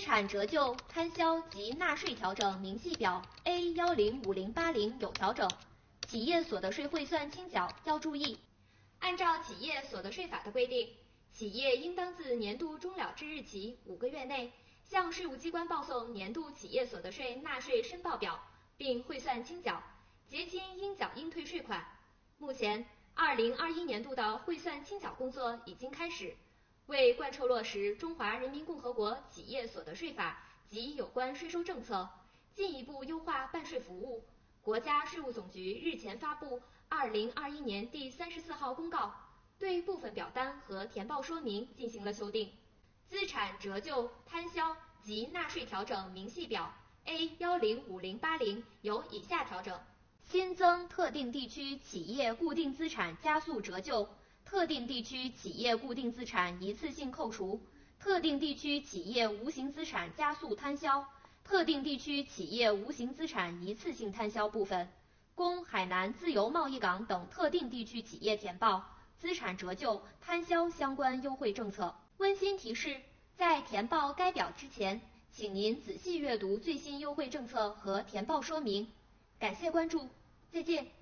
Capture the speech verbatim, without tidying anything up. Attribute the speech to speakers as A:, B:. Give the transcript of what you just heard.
A: 产折旧、摊销及纳税调整明细表 A 一零五零八零有调整，企业所得税汇算清缴要注意。按照企业所得税法的规定，企业应当自年度终了之日起五个月内，向税务机关报送年度企业所得税纳税申报表，并汇算清缴，结清应缴应退税款。目前，二零二一年度的汇算清缴工作已经开始。为贯彻落实《中华人民共和国企业所得税法》及有关税收政策，进一步优化办税服务，国家税务总局日前发布二零二一年第三十四号公告，对部分表单和填报说明进行了修订。资产折旧、摊销及纳税调整明细表 A 一零五零八零有以下调整：新增特定地区企业固定资产加速折旧。特定地区企业固定资产一次性扣除，特定地区企业无形资产加速摊销，特定地区企业无形资产一次性摊销部分，供海南自由贸易港等特定地区企业填报资产折旧、摊销相关优惠政策。温馨提示，在填报该表之前，请您仔细阅读最新优惠政策和填报说明。感谢关注，再见。